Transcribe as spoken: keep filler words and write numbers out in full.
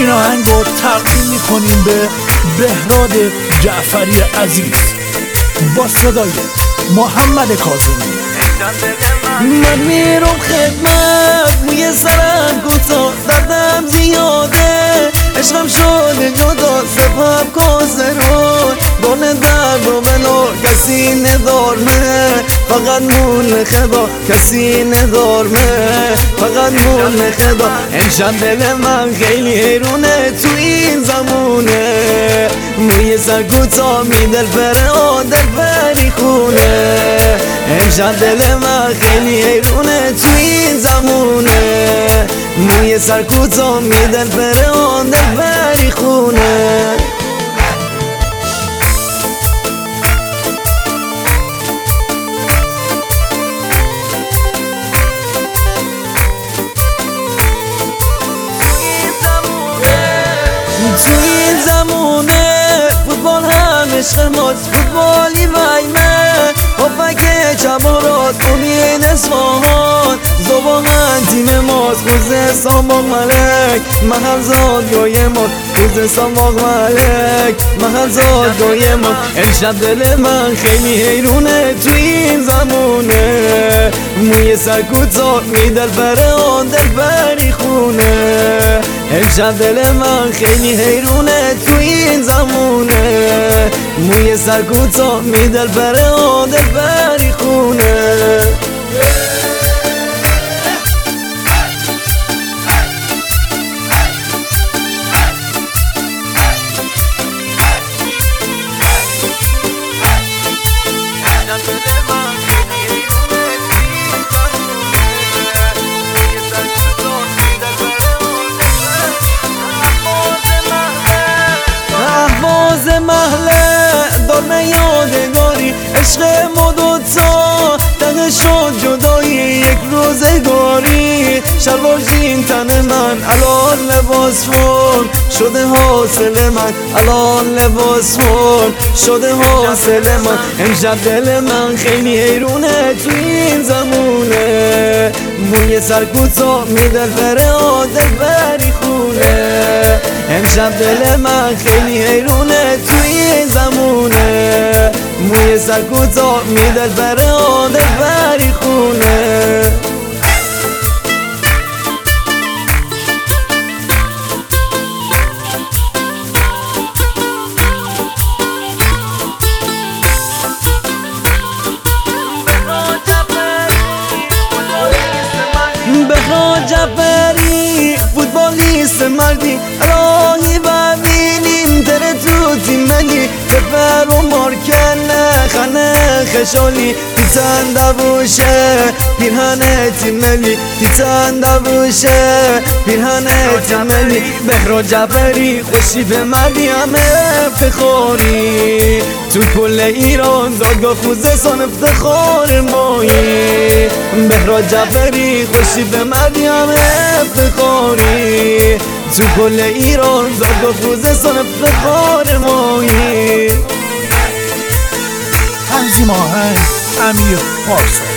این آهنگ رو تقدیم میکنیم به بهراد جعفری عزیز با صدای محمد کاظمی. من میرم خدمت، موی سرم کوتاه، دردم زیاده، عشقم شده جدا، سبب کازرون دونه درد و بلا کسی ندارمه، فقط مون خدا کسی ندارمه، فقط مون خدا. امشب دل من خیلی حیرونه تو این زمونه، موی سر کوتاه میدل بره آدل بری خونه. امشب دل من خیلی حیرونه تو این زمونه، موی سر کوتاه میدل بره آدل بری خونه. تو این زمونه فوتبال همیشه ماست، فوتبالی ویمه هفک چمارات امید اصفهان، زبان تیم ماست خوزستان باغ ملک، محل زادگاه ماست خوزستان باغ ملک، محل زادگاه ماست. امشب دل من خیلی حیرونه تو این زمونه، موی سر کوتاه میدل بره آن دل بری خونه. امشب دل من خیلی حیرونه تو این زمونه، موی سر کوتاه میدل بره آن دل بری خونه. محله دارمه یادگاری، عشق ما دوتا تنه شد جدایی یک روزگاری. شلوار جین تن من الان لباس فون شده حاصل من، الان لباس فون شده حاصل من. امشب دل من خیلی حیرونه تو این زمونه، موی سر کوتاه میدل بره آدل بری خونه. امشب دل من خیلی حیرونه تو این زمونه، موی سر کوتاه میدل بره آدل بری خونه. بهراد جعفری فوتبالیست مردی، راهی ببینیم تره تو تیملی، بفر و مارکن خنه خشالی، تیتن دبوشه پیرهن تیملی، تیتن دبوشه پیرهن تیملی. بهراد جعفری خوشی به مردی همه افتخاری، تو کل ایران دادگاه خوزستان افتخار مایی. بهراد جعفری خوشی به مردی همه افتخاری، تو کل ایران دادگاه خوزستان افتخار مایی. تنظیم آهنگ امیر پارسا.